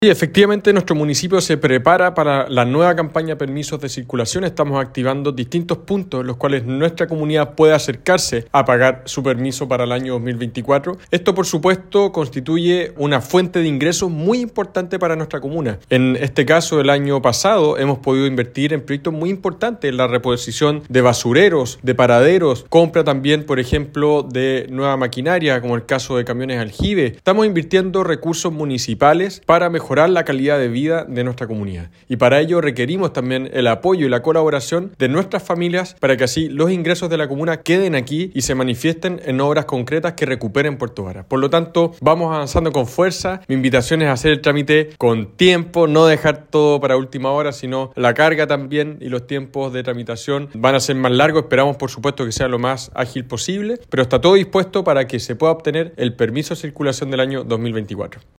Sí, efectivamente nuestro municipio se prepara para la nueva campaña de permisos de circulación. Estamos activando distintos puntos en los cuales nuestra comunidad puede acercarse a pagar su permiso para el año 2024. Esto, por supuesto, constituye una fuente de ingresos muy importante para nuestra comuna. En este caso, el año pasado hemos podido invertir en proyectos muy importantes en la reposición de basureros, de paraderos, compra también, por ejemplo, de nueva maquinaria, como el caso de camiones aljibe. Estamos invirtiendo recursos municipales para mejorar la calidad de vida de nuestra comunidad. Y para ello requerimos también el apoyo y la colaboración de nuestras familias para que así los ingresos de la comuna queden aquí y se manifiesten en obras concretas que recuperen Puerto Varas. Por lo tanto, vamos avanzando con fuerza. Mi invitación es a hacer el trámite con tiempo, no dejar todo para última hora, sino la carga también y los tiempos de tramitación van a ser más largos. Esperamos, por supuesto, que sea lo más ágil posible, pero está todo dispuesto para que se pueda obtener el permiso de circulación del año 2024.